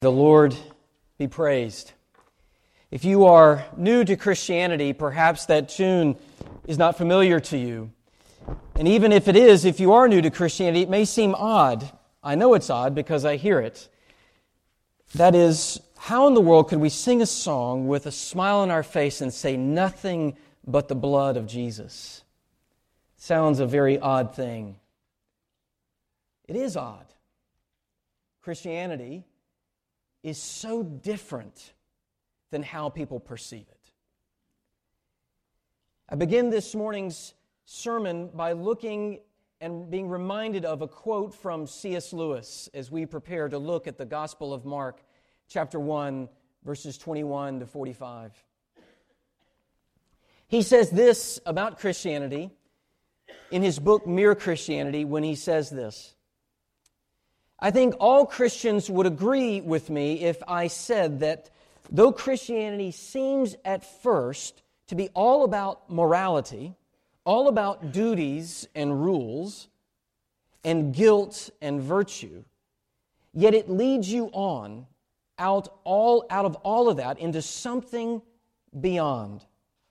The Lord be praised. If you are new to Christianity, perhaps that tune is not familiar to you. And even if it is, if you are new to Christianity, it may seem odd. I know it's odd because I hear it. That is, how in the world could we sing a song with a smile on our face and say nothing but the blood of Jesus? Sounds a very odd thing. It is odd. Christianity is so different than how people perceive it. I begin this morning's sermon by looking and being reminded of a quote from C.S. Lewis as we prepare to look at the Gospel of Mark, chapter 1, verses 21 to 45. He says this about Christianity in his book, Mere Christianity, when he says this: I think all Christians would agree with me if I said that though Christianity seems at first to be all about morality, all about duties and rules, and guilt and virtue, yet it leads you on out of all of that into something beyond.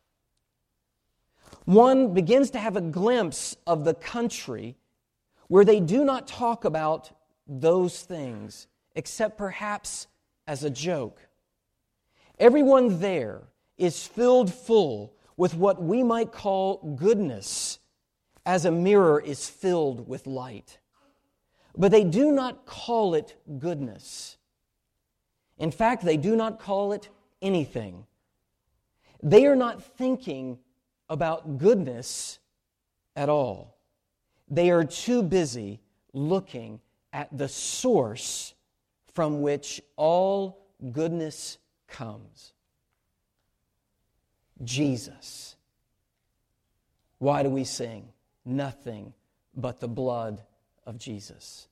One begins to have a glimpse of the country where they do not talk about those things, except perhaps as a joke. Everyone there is filled full with what we might call goodness, as a mirror is filled with light. But they do not call it goodness. In fact, they do not call it anything. They are not thinking about goodness at all. They are too busy looking at the source from which all goodness comes. Jesus. Why do we sing? Nothing but the blood of Jesus.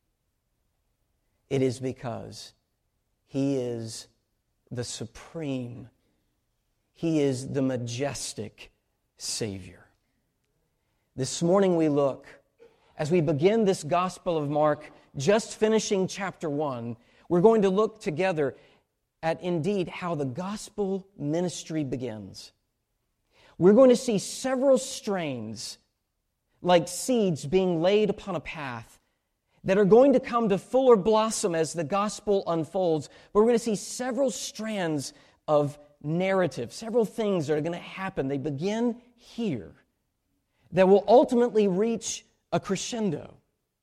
It is because He is the supreme, He is the majestic Savior. This morning we look, as we begin this Gospel of Mark, just finishing chapter 1, we're going to look together at indeed how the gospel ministry begins. We're going to see several strains, like seeds being laid upon a path, that are going to come to fuller blossom as the gospel unfolds. But we're going to see several strands of narrative, several things that are going to happen. They begin here, that will ultimately reach a crescendo.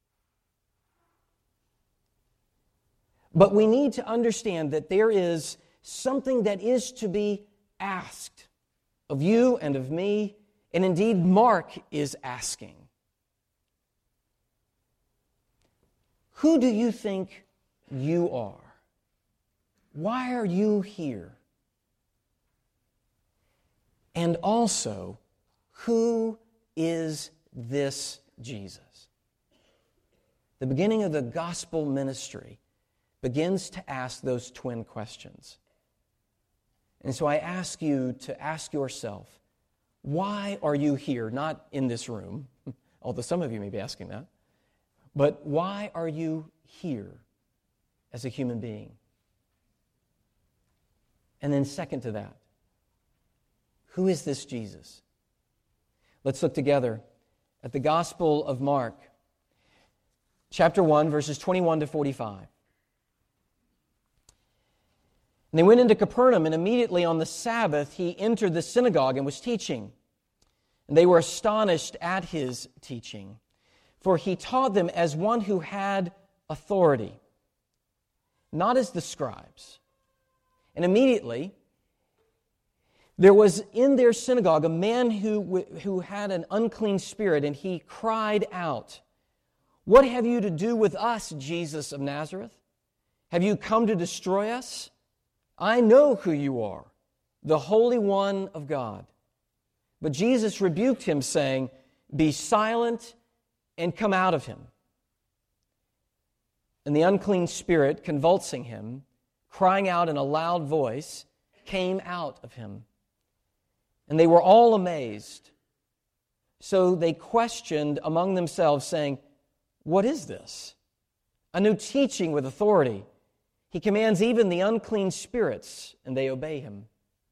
But we need to understand that there is something that is to be asked of you and of me, and indeed Mark is asking. Who do you think you are? Why are you here? And also, who is this Jesus? The beginning of the gospel ministry begins to ask those twin questions. And so I ask you to ask yourself, why are you here? Not in this room, although some of you may be asking that, but why are you here as a human being? And then second to that, who is this Jesus? Let's look together at the Gospel of Mark, chapter 1, verses 21 to 45. And they went into Capernaum, and immediately on the Sabbath he entered the synagogue and was teaching. And they were astonished at his teaching, for he taught them as one who had authority, not as the scribes. And immediately there was in their synagogue a man who had an unclean spirit, and he cried out, "What have you to do with us, Jesus of Nazareth? Have you come to destroy us? I know who you are, the Holy One of God." But Jesus rebuked him, saying, "Be silent and come out of him." And the unclean spirit, convulsing him, crying out in a loud voice, came out of him. And they were all amazed. So they questioned among themselves, saying, "What is this? A new teaching with authority. He commands even the unclean spirits, and they obey him.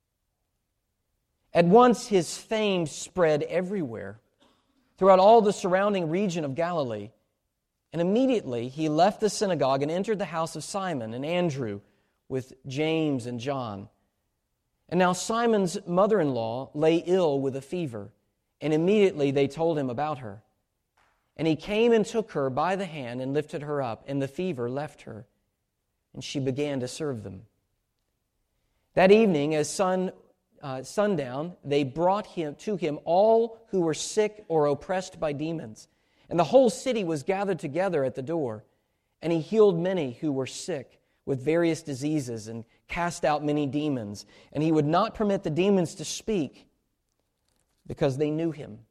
At once his fame spread everywhere, throughout all the surrounding region of Galilee. And immediately he left the synagogue and entered the house of Simon and Andrew with James and John. And now Simon's mother-in-law lay ill with a fever, and immediately they told him about her. And he came and took her by the hand and lifted her up, and the fever left her, and she began to serve them. That evening, as sundown, they brought to him all who were sick or oppressed by demons. And the whole city was gathered together at the door. And he healed many who were sick with various diseases and cast out many demons. And he would not permit the demons to speak because they knew him.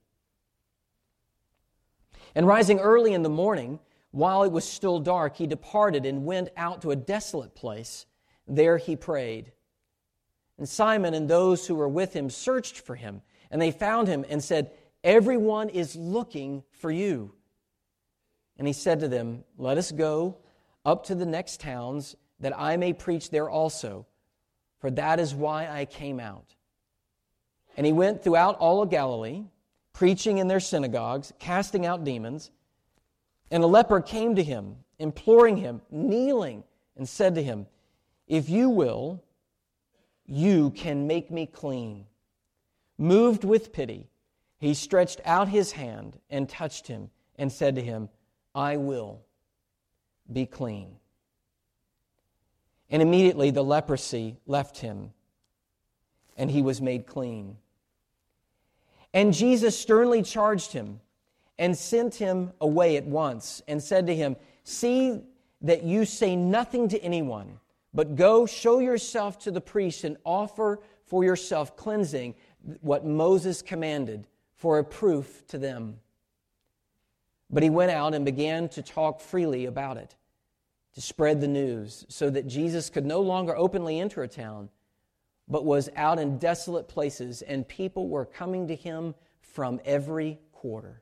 And rising early in the morning, while it was still dark, he departed and went out to a desolate place. There he prayed. And Simon and those who were with him searched for him, and they found him and said, "Everyone is looking for you." And he said to them, "Let us go up to the next towns, that I may preach there also, for that is why I came out." And he went throughout all of Galilee, preaching in their synagogues, casting out demons. And a leper came to him, imploring him, kneeling, and said to him, "If you will, you can make me clean." Moved with pity, he stretched out his hand and touched him and said to him, "I will be clean." And immediately the leprosy left him, and he was made clean. And Jesus sternly charged him and sent him away at once and said to him, "See that you say nothing to anyone, but go show yourself to the priest and offer for yourself cleansing what Moses commanded for a proof to them." But he went out and began to talk freely about it, to spread the news, so that Jesus could no longer openly enter a town, but was out in desolate places, and people were coming to him from every quarter.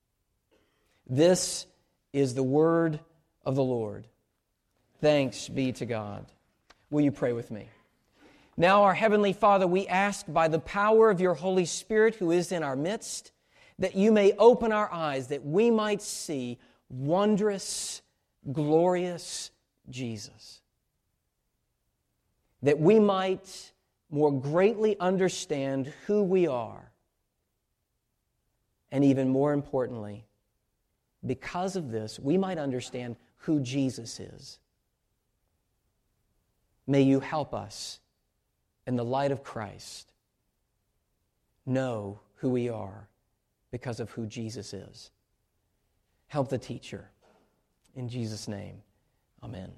This is the word of the Lord. Thanks be to God. Will you pray with me? Now, our Heavenly Father, we ask by the power of your Holy Spirit who is in our midst, that you may open our eyes, that we might see wondrous, glorious Jesus. That we might more greatly understand who we are. And even more importantly, because of this, we might understand who Jesus is. May you help us, in the light of Christ, know who we are because of who Jesus is. Help the teacher. In Jesus' name, amen.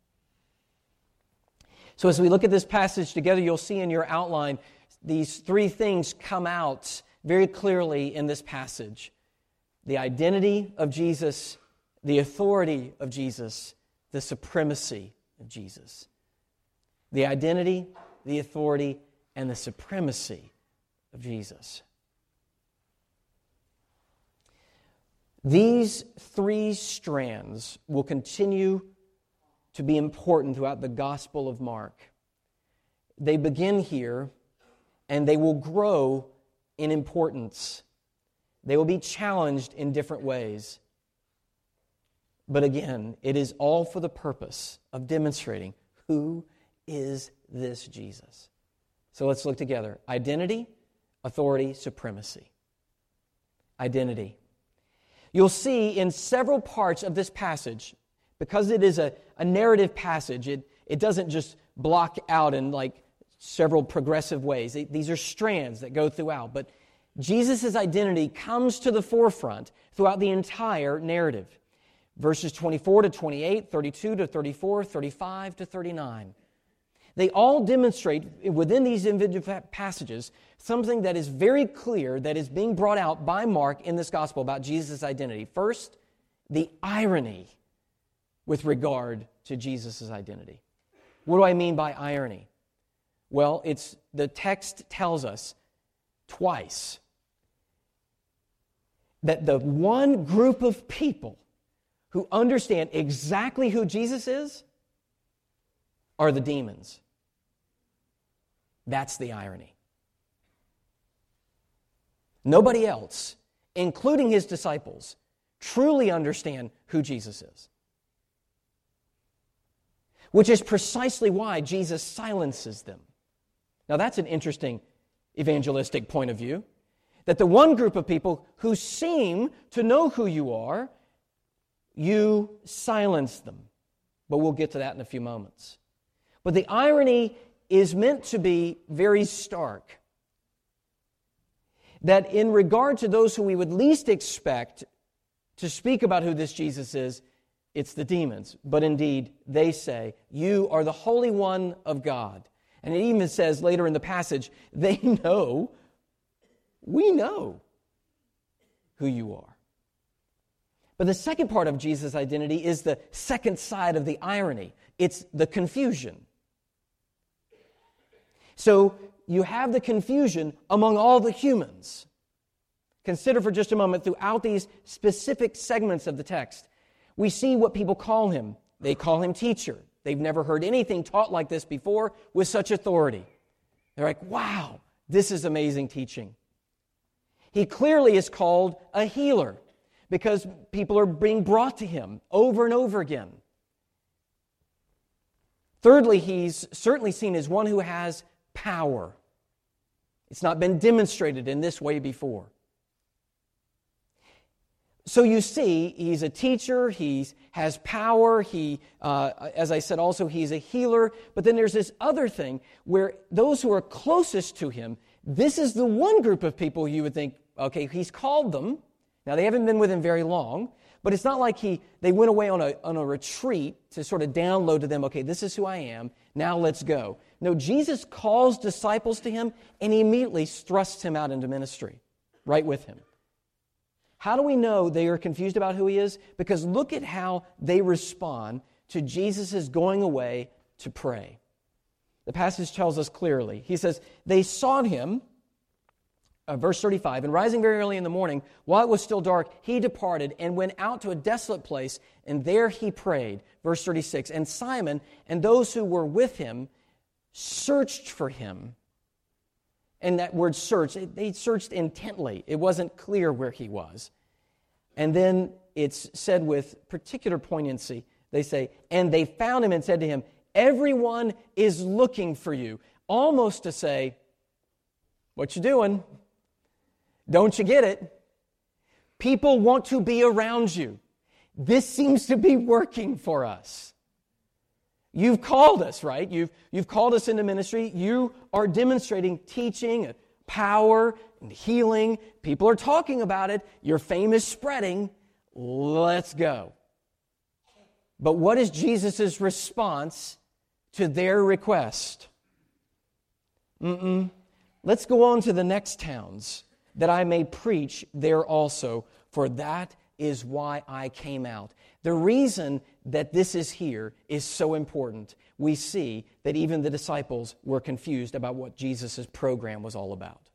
So as we look at this passage together, you'll see in your outline these three things come out very clearly in this passage. The identity of Jesus, the authority of Jesus, the supremacy of Jesus. The identity, the authority, and the supremacy of Jesus. These three strands will continue to be important throughout the Gospel of Mark. They begin here, and they will grow in importance. They will be challenged in different ways. But again, it is all for the purpose of demonstrating who is this Jesus. So let's look together. Identity, authority, supremacy. Identity. You'll see in several parts of this passage, because it is a narrative passage, it doesn't just block out in like several progressive ways. These are strands that go throughout. But Jesus' identity comes to the forefront throughout the entire narrative. Verses 24 to 28, 32 to 34, 35 to 39. They all demonstrate within these individual passages something that is very clear that is being brought out by Mark in this gospel about Jesus' identity. First, the irony with regard to Jesus' identity. What do I mean by irony? Well, the text tells us twice that the one group of people who understand exactly who Jesus is are the demons. That's the irony. Nobody else, including his disciples, truly understand who Jesus is. Which is precisely why Jesus silences them. Now that's an interesting evangelistic point of view. That the one group of people who seem to know who you are, you silence them. But we'll get to that in a few moments. But the irony is meant to be very stark. That in regard to those who we would least expect to speak about who this Jesus is, it's the demons. But indeed, they say, you are the Holy One of God. And it even says later in the passage, they know, we know who you are. But the second part of Jesus' identity is the second side of the irony. It's the confusion. So you have the confusion among all the humans. Consider for just a moment, throughout these specific segments of the text, we see what people call him. They call him teacher. They've never heard anything taught like this before with such authority. They're like, wow, this is amazing teaching. He clearly is called a healer because people are being brought to him over and over again. Thirdly, he's certainly seen as one who has power. It's not been demonstrated in this way before. So you see, he's a teacher, he has power, as I said also, he's a healer. But then there's this other thing where those who are closest to him, this is the one group of people you would think, okay, he's called them. Now, they haven't been with him very long, but it's not like they went away on a retreat to sort of download to them, okay, this is who I am, now let's go. No, Jesus calls disciples to him, and he immediately thrusts him out into ministry, right with him. How do we know they are confused about who he is? Because look at how they respond to Jesus' going away to pray. The passage tells us clearly. He says, they sought him, verse 35, and rising very early in the morning, while it was still dark, he departed and went out to a desolate place, and there he prayed. Verse 36, and Simon and those who were with him searched for him. And that word search, they searched intently. It wasn't clear where he was. And then it's said with particular poignancy. They say, and they found him and said to him, everyone is looking for you. Almost to say, what you doing? Don't you get it? People want to be around you. This seems to be working for us. You've called us, right? You've called us into ministry. You are demonstrating teaching, power, and healing. People are talking about it. Your fame is spreading. Let's go. But what is Jesus' response to their request? Let's go on to the next towns, that I may preach there also, for that is why I came out. The reason that this is here is so important. We see that even the disciples were confused about what Jesus' program was all about.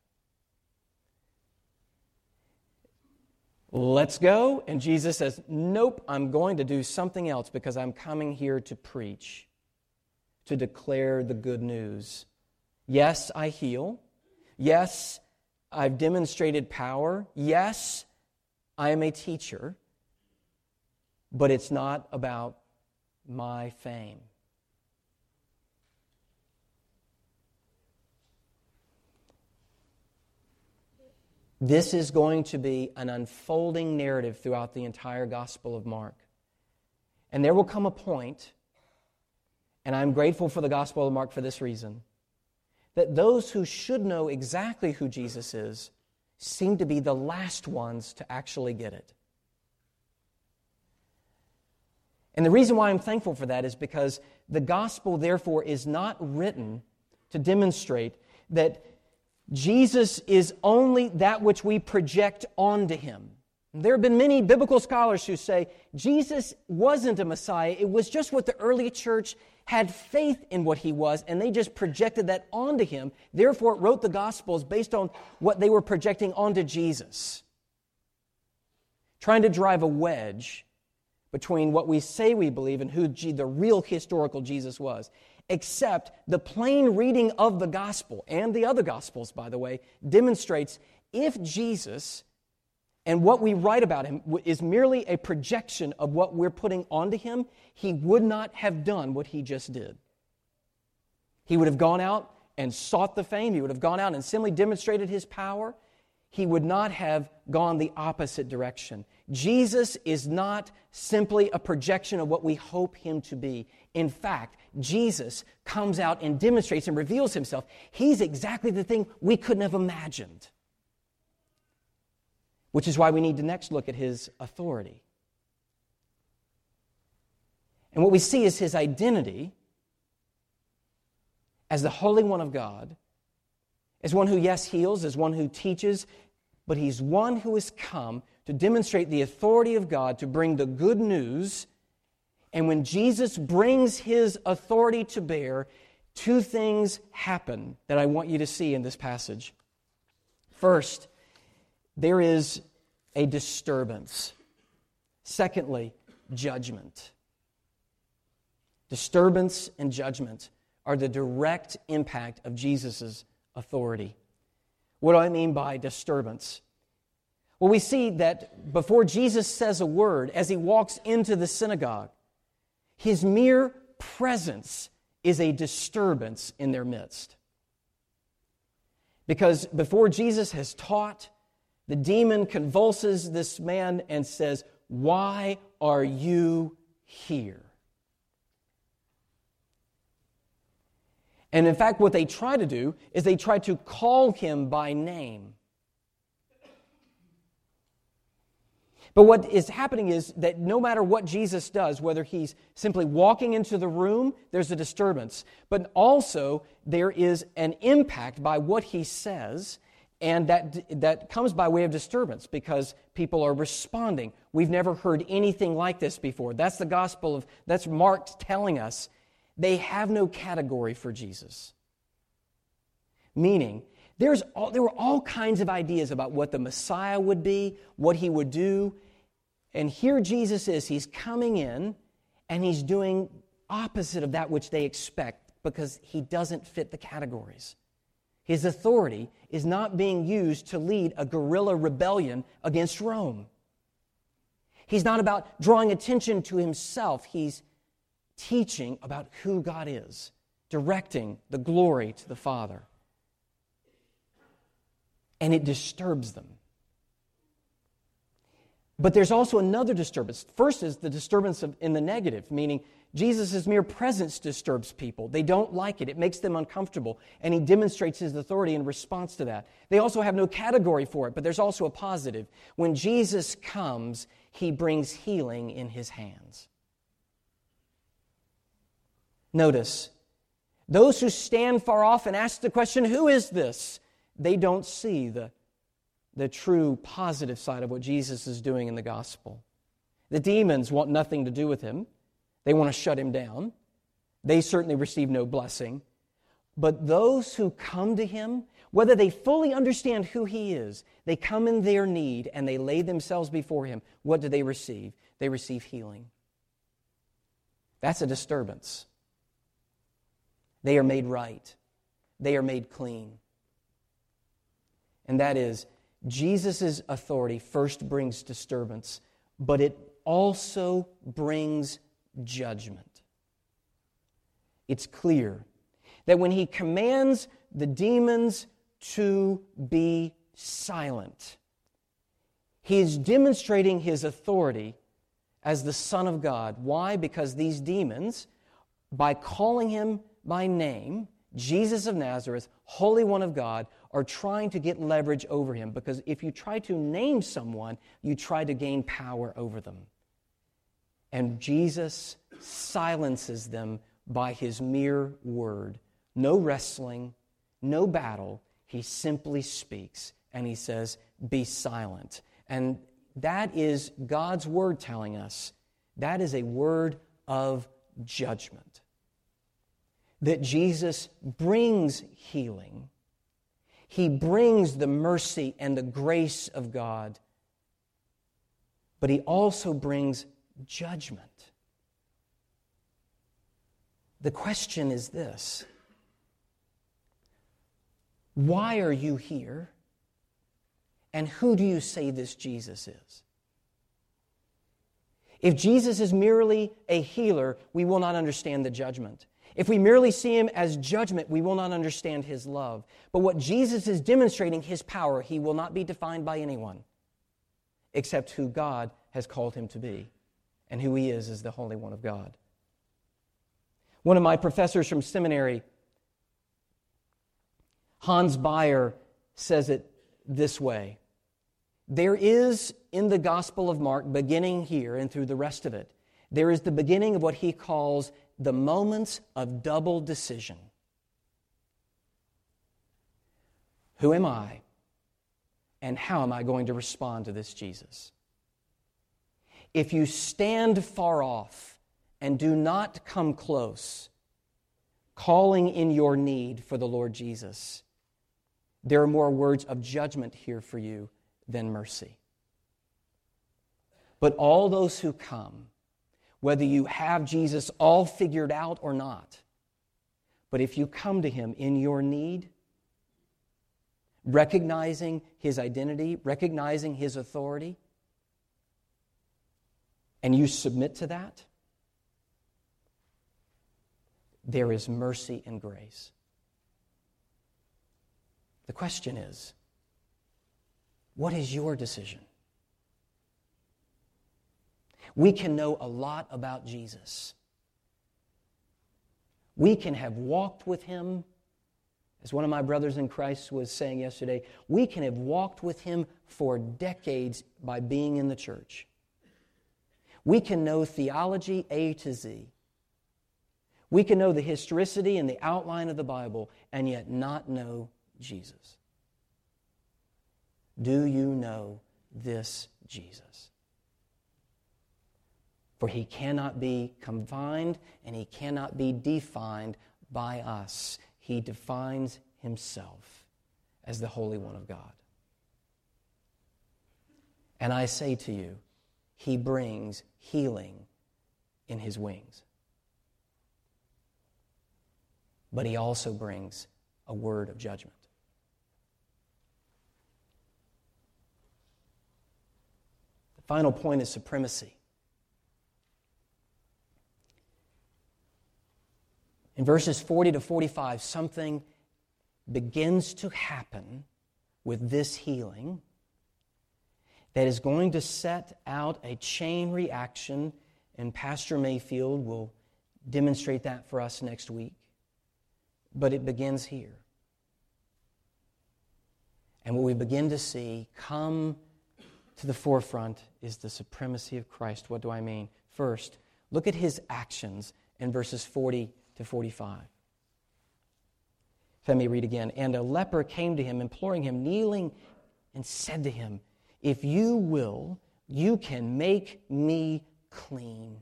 Let's go. And Jesus says, nope, I'm going to do something else because I'm coming here to preach, to declare the good news. Yes, I heal. Yes, I've demonstrated power. Yes, I am a teacher. But it's not about my fame. This is going to be an unfolding narrative throughout the entire Gospel of Mark. And there will come a point, and I'm grateful for the Gospel of Mark for this reason, that those who should know exactly who Jesus is seem to be the last ones to actually get it. And the reason why I'm thankful for that is because the gospel, therefore, is not written to demonstrate that Jesus is only that which we project onto him. There have been many biblical scholars who say Jesus wasn't a Messiah. It was just what the early church had faith in what he was, and they just projected that onto him. Therefore, it wrote the Gospels based on what they were projecting onto Jesus, trying to drive a wedge between what we say we believe and who the real historical Jesus was. except the plain reading of the gospel, and the other gospels, by the way, demonstrates if Jesus and what we write about him is merely a projection of what we're putting onto him, he would not have done what he just did. He would have gone out and sought the fame. He would have gone out and simply demonstrated his power. He would not have gone the opposite direction. Jesus is not simply a projection of what we hope him to be. In fact, Jesus comes out and demonstrates and reveals himself. He's exactly the thing we couldn't have imagined. Which is why we need to next look at his authority. And what we see is his identity as the Holy One of God, as one who, yes, heals, as one who teaches, but he's one who has come to demonstrate the authority of God, to bring the good news. And when Jesus brings his authority to bear, two things happen that I want you to see in this passage. First, there is a disturbance. Secondly, judgment. Disturbance and judgment are the direct impact of Jesus' authority. What do I mean by disturbance? Well, we see that before Jesus says a word, as he walks into the synagogue, his mere presence is a disturbance in their midst. Because before Jesus has taught, the demon convulses this man and says, "Why are you here?" And in fact, what they try to do is they try to call him by name. But what is happening is that no matter what Jesus does, whether he's simply walking into the room, there's a disturbance. But also, there is an impact by what he says, and that comes by way of disturbance because people are responding. We've never heard anything like this before. That's the gospel that's Mark telling us. They have no category for Jesus. Meaning, there were all kinds of ideas about what the Messiah would be, what he would do. And here Jesus is. He's coming in, and he's doing opposite of that which they expect because he doesn't fit the categories. His authority is not being used to lead a guerrilla rebellion against Rome. He's not about drawing attention to himself. He's teaching about who God is, directing the glory to the Father. And it disturbs them. But there's also another disturbance. First is the disturbance in the negative, meaning Jesus' mere presence disturbs people. They don't like it. It makes them uncomfortable. And he demonstrates his authority in response to that. They also have no category for it, but there's also a positive. When Jesus comes, he brings healing in his hands. Notice, those who stand far off and ask the question, "Who is this?" they don't see the true positive side of what Jesus is doing in the gospel. The demons want nothing to do with him. They want to shut him down. They certainly receive no blessing. But those who come to him, whether they fully understand who he is, they come in their need and they lay themselves before him. What do they receive? They receive healing. That's a disturbance. They are made right. They are made clean. And that is, Jesus' authority first brings disturbance, but it also brings judgment. It's clear that when he commands the demons to be silent, he is demonstrating his authority as the Son of God. Why? Because these demons, by calling him by name, Jesus of Nazareth, Holy One of God, are trying to get leverage over him. Because if you try to name someone, you try to gain power over them. And Jesus silences them by his mere word. No wrestling, no battle. He simply speaks and he says, "Be silent." And that is God's word telling us that is a word of judgment. That Jesus brings healing. He brings the mercy and the grace of God. But he also brings judgment. The question is this: why are you here? And who do you say this Jesus is? If Jesus is merely a healer, we will not understand the judgment. If we merely see him as judgment, we will not understand his love. But what Jesus is demonstrating, his power, he will not be defined by anyone except who God has called him to be. And who he is the Holy One of God. One of my professors from seminary, Hans Bayer, says it this way: there is in the Gospel of Mark, beginning here and through the rest of it, there is the beginning of what he calls the moments of double decision. Who am I, and how am I going to respond to this Jesus? If you stand far off and do not come close, calling in your need for the Lord Jesus, there are more words of judgment here for you than mercy. But all those who come, whether you have Jesus all figured out or not, but if you come to him in your need, recognizing his identity, recognizing his authority, and you submit to that, there is mercy and grace. The question is, what is your decision? We can know a lot about Jesus. We can have walked with him, as one of my brothers in Christ was saying yesterday, we can have walked with him for decades by being in the church. We can know theology A to Z. We can know the historicity and the outline of the Bible and yet not know Jesus. Do you know this Jesus? For he cannot be confined and he cannot be defined by us. He defines himself as the Holy One of God. And I say to you, he brings healing in his wings. But he also brings a word of judgment. The final point is supremacy. In verses 40 to 45, something begins to happen with this healing that is going to set out a chain reaction, and Pastor Mayfield will demonstrate that for us next week. But it begins here. And what we begin to see come to the forefront is the supremacy of Christ. What do I mean? First, look at his actions in verses 40 to 45. Let me read again. And a leper came to him, imploring him, kneeling, and said to him, "If you will, you can make me clean."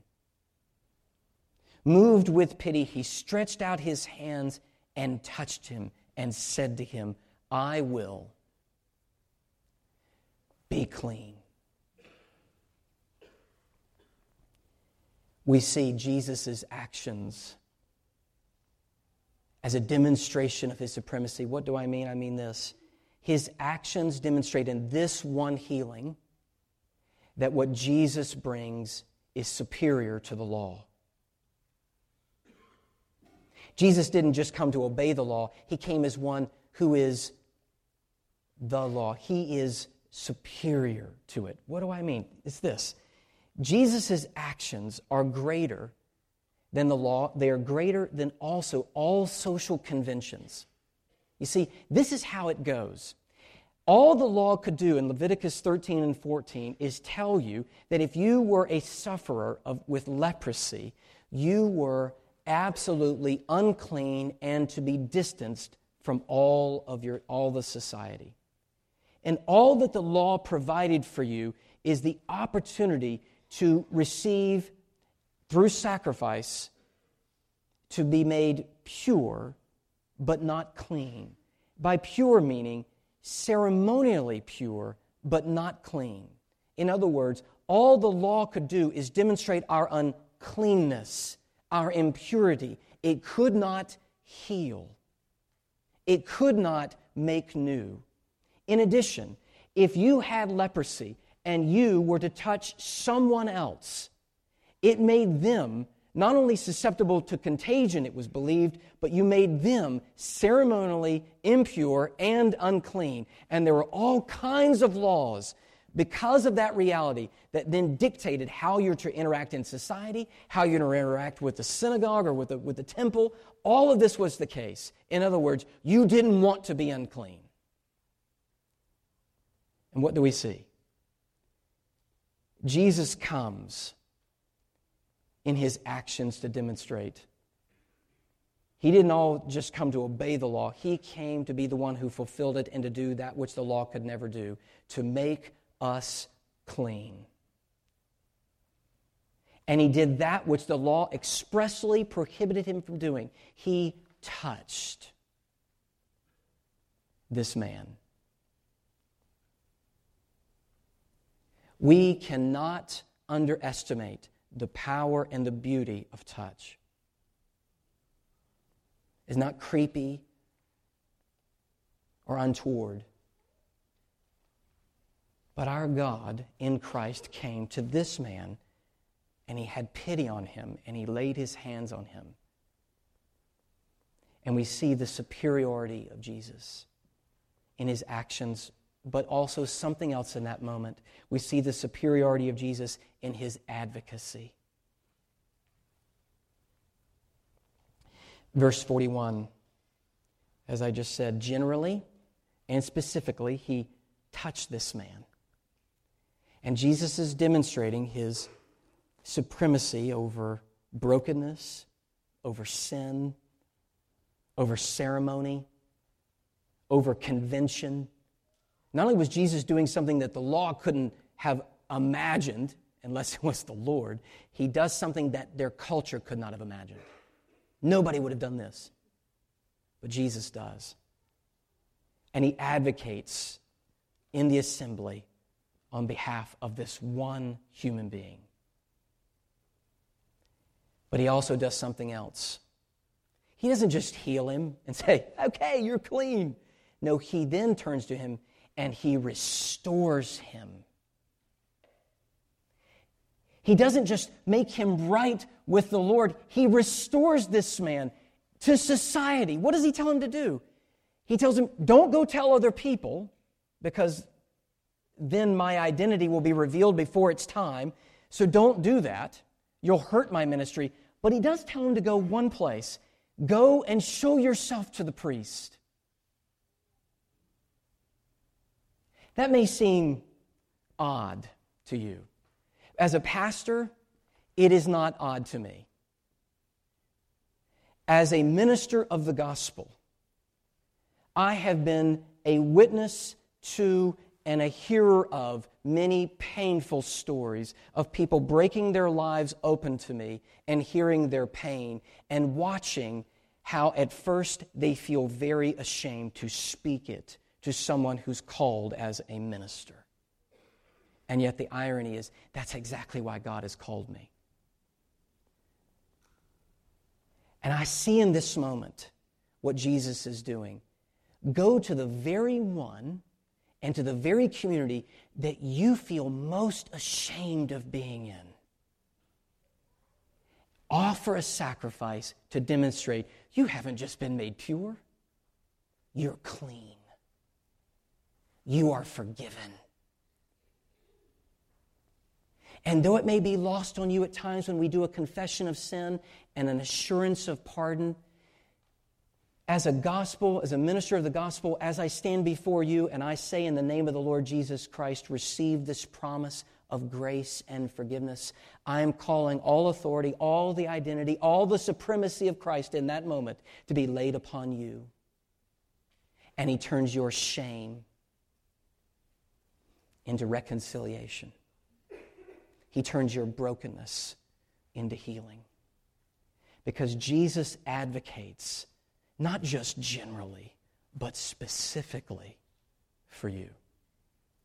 Moved with pity, he stretched out his hands and touched him and said to him, "I will be clean." We see Jesus' actions as a demonstration of his supremacy. What do I mean? I mean this. His actions demonstrate in this one healing that what Jesus brings is superior to the law. Jesus didn't just come to obey the law. He came as one who is the law. He is superior to it. What do I mean? It's this. Jesus' actions are greater than the law. They are greater than also all social conventions. You see, this is how it goes. All the law could do in Leviticus 13 and 14 is tell you that if you were a sufferer with leprosy, you were absolutely unclean and to be distanced from all the society. And all that the law provided for you is the opportunity to receive, through sacrifice, to be made pure, but not clean. By pure meaning, ceremonially pure, but not clean. In other words, all the law could do is demonstrate our uncleanness, our impurity, It could not heal. It could not make new. In addition, if you had leprosy and you were to touch someone else, it made them not only susceptible to contagion, it was believed, but you made them ceremonially impure and unclean. And there were all kinds of laws because of that reality that then dictated how you're to interact in society, how you're to interact with the synagogue or with the temple. All of this was the case. In other words, you didn't want to be unclean. And what do we see? Jesus comes in his actions to demonstrate. He didn't all just come to obey the law. He came to be the one who fulfilled it and to do that which the law could never do, to make us clean. And he did that which the law expressly prohibited him from doing. He touched this man. We cannot underestimate the power and the beauty of touch. It's not creepy or untoward. But our God in Christ came to this man, and he had pity on him, and he laid his hands on him. And we see the superiority of Jesus in his actions, but also something else in that moment. We see the superiority of Jesus in his advocacy. Verse 41, as I just said, generally and specifically, he touched this man. And Jesus is demonstrating his supremacy over brokenness, over sin, over ceremony, over convention. Not only was Jesus doing something that the law couldn't have imagined, unless it was the Lord, he does something that their culture could not have imagined. Nobody would have done this, but Jesus does. And he advocates in the assembly on behalf of this one human being. But he also does something else. He doesn't just heal him and say, okay, you're clean. No, he then turns to him and he restores him. He doesn't just make him right with the Lord. He restores this man to society. What does he tell him to do? He tells him, don't go tell other people, because then my identity will be revealed before it's time. So don't do that. You'll hurt my ministry. But he does tell him to go one place. Go and show yourself to the priest. That may seem odd to you. As a pastor, it is not odd to me. As a minister of the gospel, I have been a witness to and a hearer of many painful stories of people breaking their lives open to me and hearing their pain and watching how at first they feel very ashamed to speak it to someone who's called as a minister. And yet the irony is, that's exactly why God has called me. And I see in this moment what Jesus is doing. Go to the very one and to the very community that you feel most ashamed of being in. Offer a sacrifice to demonstrate you haven't just been made pure, you're clean. You are forgiven. And though it may be lost on you at times when we do a confession of sin and an assurance of pardon, as a minister of the gospel, as I stand before you and I say in the name of the Lord Jesus Christ, receive this promise of grace and forgiveness, I am calling all authority, all the identity, all the supremacy of Christ in that moment to be laid upon you. And he turns your shame into reconciliation. He turns your brokenness into healing. Because Jesus advocates not just generally, but specifically for you.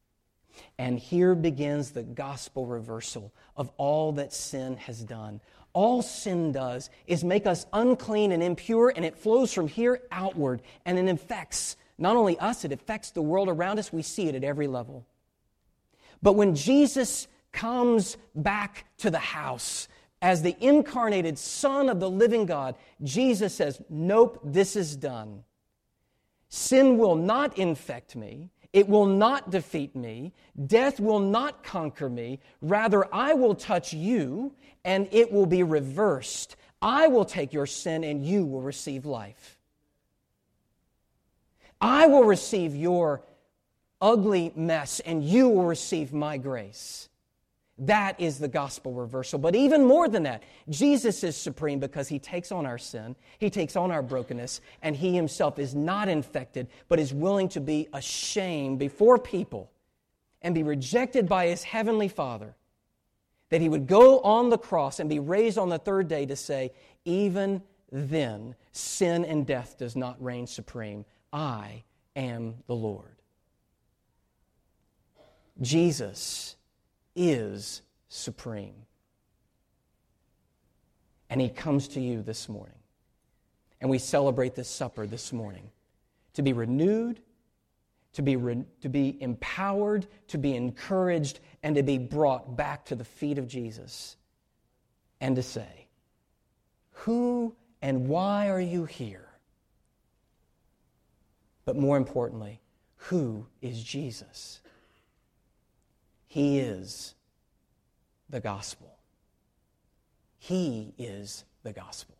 And here begins the gospel reversal of all that sin has done, All sin does is make us unclean and impure, and it flows from here outward, and it affects not only us, it affects the world around us. We see it at every level. But when Jesus comes back to the house as the incarnated Son of the living God, Jesus says, nope, this is done. Sin will not infect me. It will not defeat me. Death will not conquer me. Rather, I will touch you, and it will be reversed. I will take your sin, and you will receive life. I will receive your ugly mess, and you will receive my grace. That is the gospel reversal. But even more than that, Jesus is supreme because He takes on our sin, He takes on our brokenness, and He Himself is not infected, but is willing to be ashamed before people and be rejected by His heavenly Father, that He would go on the cross and be raised on the third day to say, even then, sin and death does not reign supreme. I am the Lord. Jesus is supreme. And He comes to you this morning. And we celebrate this supper this morning to be renewed, to be empowered, to be encouraged, and to be brought back to the feet of Jesus and to say, who and why are you here? But more importantly, who is Jesus? He is the gospel. He is the gospel.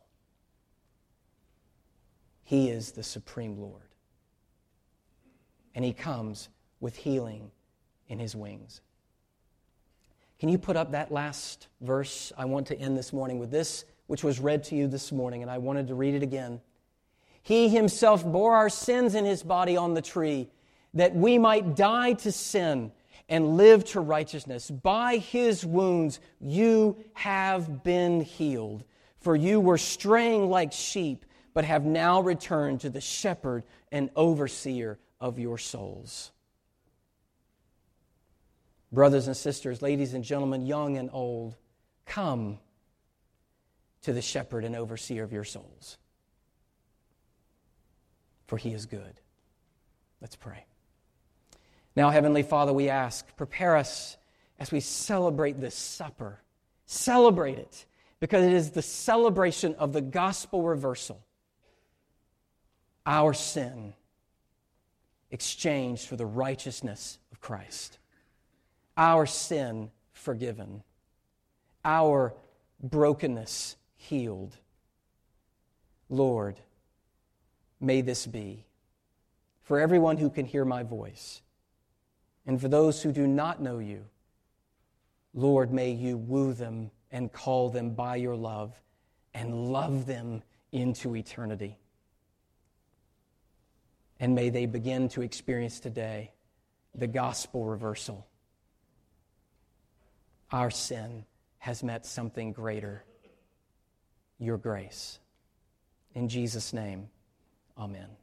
He is the supreme Lord. And He comes with healing in His wings. Can you put up that last verse? I want to end this morning with this, which was read to you this morning, and I wanted to read it again. He Himself bore our sins in His body on the tree, that we might die to sin and live to righteousness. By His wounds you have been healed. For you were straying like sheep, but have now returned to the shepherd and overseer of your souls. Brothers and sisters, ladies and gentlemen, young and old, come to the shepherd and overseer of your souls. For He is good. Let's pray. Now, Heavenly Father, we ask, prepare us as we celebrate this supper. Celebrate it, because it is the celebration of the gospel reversal. Our sin exchanged for the righteousness of Christ. Our sin forgiven. Our brokenness healed. Lord, may this be for everyone who can hear my voice. And for those who do not know you, Lord, may you woo them and call them by your love and love them into eternity. And may they begin to experience today the gospel reversal. Our sin has met something greater, your grace. In Jesus' name, amen.